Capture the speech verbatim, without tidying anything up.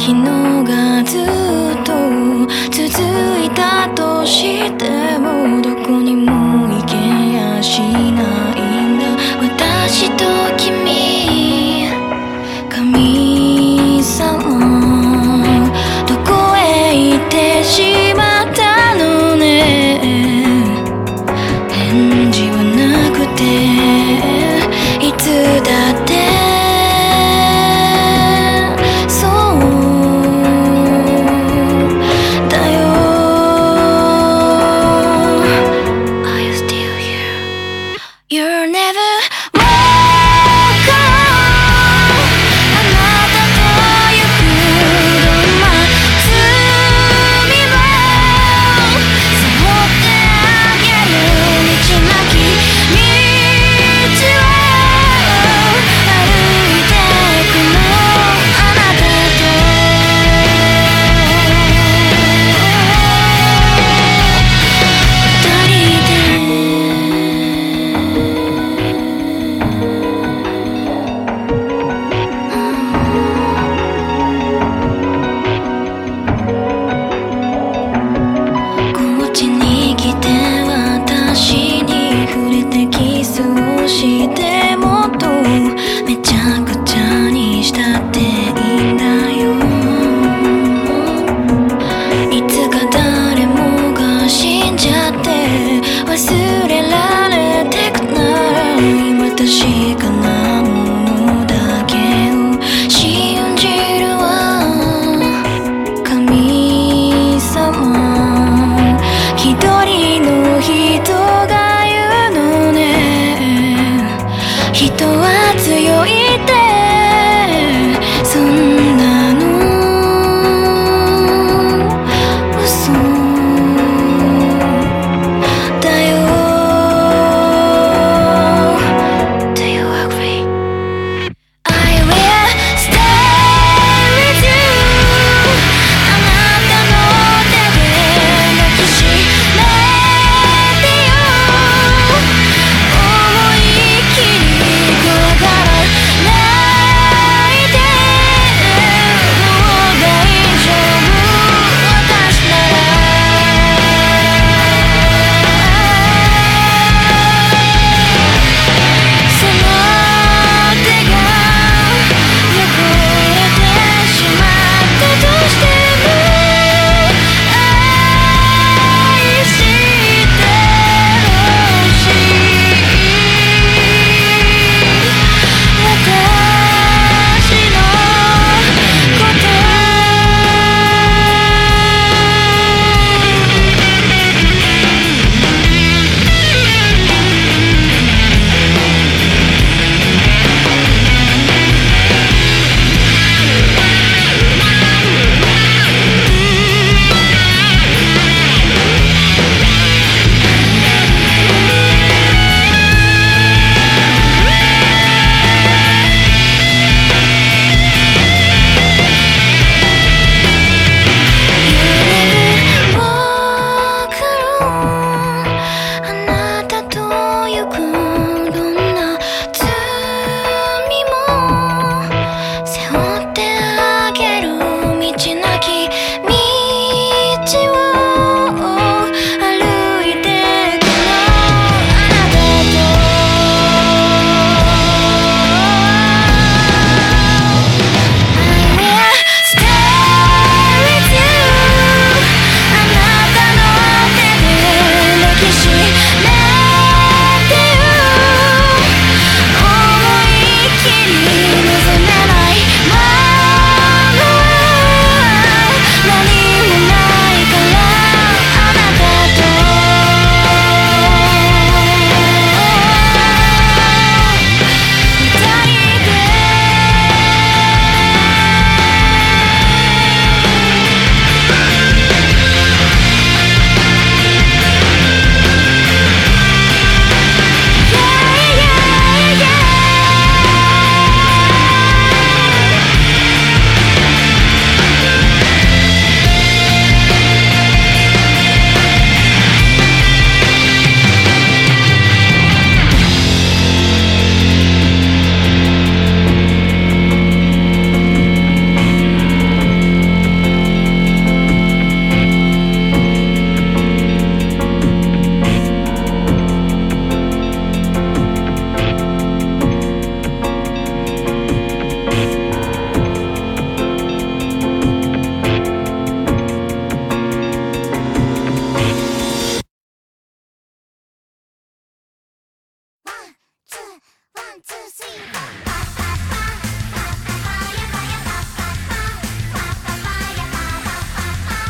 昨日がずっと続いたとしてもどこにも行けやしないんだ。私と君神様どこへ行ってしまったのね。返事はなくていつだってしてもっとめちゃくちゃにしたっていいんだよ。いつか誰もが死んじゃって忘れられてくなら今確かなものだけを信じるわ。神様一人の人が言うのね。人は強いって